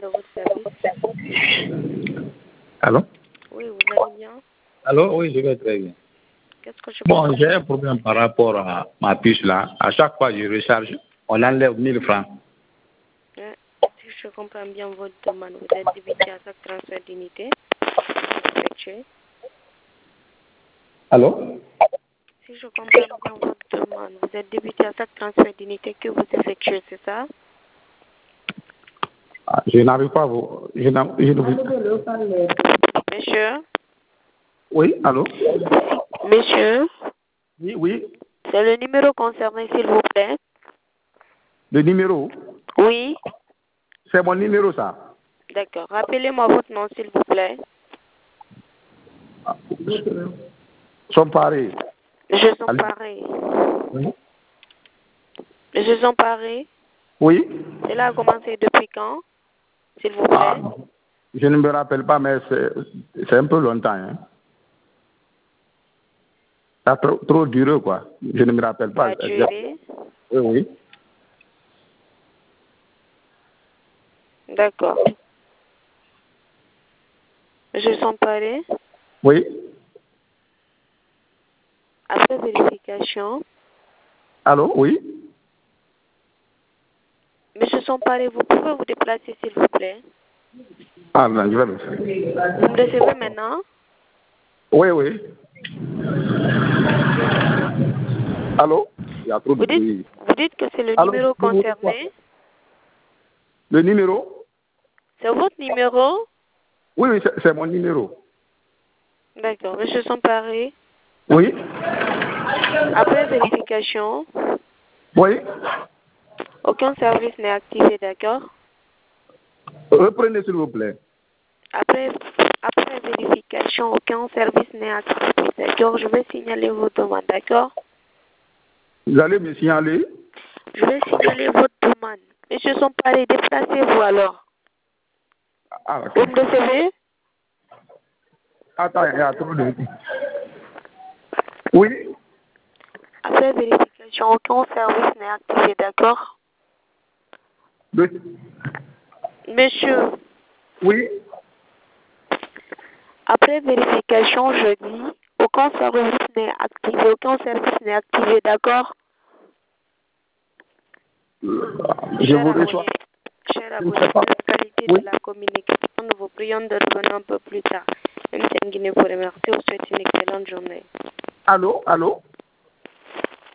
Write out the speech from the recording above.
à votre service. Allô? Oui, vous allez bien? Allô? Oui, je vais très bien. Qu'est-ce que je peux Bon, faire? j'ai un problème par rapport à ma puce là. À chaque fois que je recharge, on enlève 1000 francs. Si je comprends bien votre demande, vous êtes débité à chaque transfert d'unité effectué. Allô? Si je comprends bien votre demande, vous êtes débité à chaque transfert d'unité que vous effectuez, c'est ça? Ah, je n'arrive pas à vous. Monsieur? Oui, allô? Monsieur? Oui, oui. C'est le numéro concerné, s'il vous plaît? Le numéro? Oui. C'est mon numéro, ça. D'accord. Rappelez-moi votre nom, s'il vous plaît. Somparé. Monsieur Somparé. Oui. Monsieur Somparé? Oui. Cela a commencé depuis quand, s'il vous plaît? Ah, je ne me rappelle pas, mais c'est un peu longtemps. Hein. Ça a trop duré, quoi. Je ne me rappelle Ça pas. a duré? Oui, oui. D'accord. Monsieur Somparé? Oui. Après vérification, Allô? Oui. Monsieur Somparé, vous pouvez vous déplacer, s'il vous plaît? Ah, non, je vais le faire. Vous me recevez maintenant? Oui, oui. Allô? Il y a trop de bruit. Vous dites que c'est le Allô? numéro concerné? Le numéro? C'est votre numéro? Oui, oui, c'est mon numéro. D'accord. Monsieur Somparé, Oui? après vérification, Oui? aucun service n'est activé, d'accord? Reprenez, s'il vous plaît. Après vérification, aucun service n'est activé, d'accord? Je vais signaler vos demandes, d'accord? Vous allez me signaler? Je vais signaler votre demande. Monsieur Somparé, déplacez-vous alors. Ah, Vous ok. me recevez? Attends, il y a trop de... Oui? Après vérification, aucun service n'est activé, d'accord? Le- Monsieur, Oui? après vérification, je dis, aucun service n'est activé, d'accord? Je vous reçois. Cher Je ne abonné, sais pas. pour la qualité Oui? de la communication, nous vous prions de revenir un peu plus tard. Même si vous remercie, vous souhaite une excellente journée. Allô? Allô?